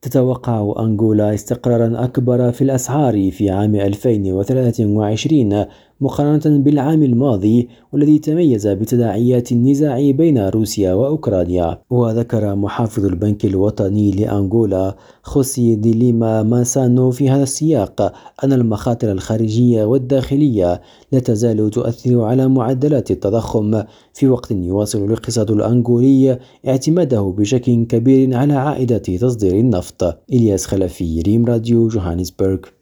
تتوقع أنغولا استقرارا أكبر في الأسعار في عام 2023 مقارنة بالعام الماضي، والذي تميز بتداعيات النزاع بين روسيا وأوكرانيا. وذكر محافظ البنك الوطني لأنغولا خوسي دي ليما ماسانو في هذا السياق أن المخاطر الخارجية والداخلية لا تزال تؤثر على معدلات التضخم، في وقت يواصل الاقتصاد الأنغولي اعتماده بشكل كبير على عائدات تصدير النفط. إلياس خلفي، ريم راديو، جوهانسبرغ.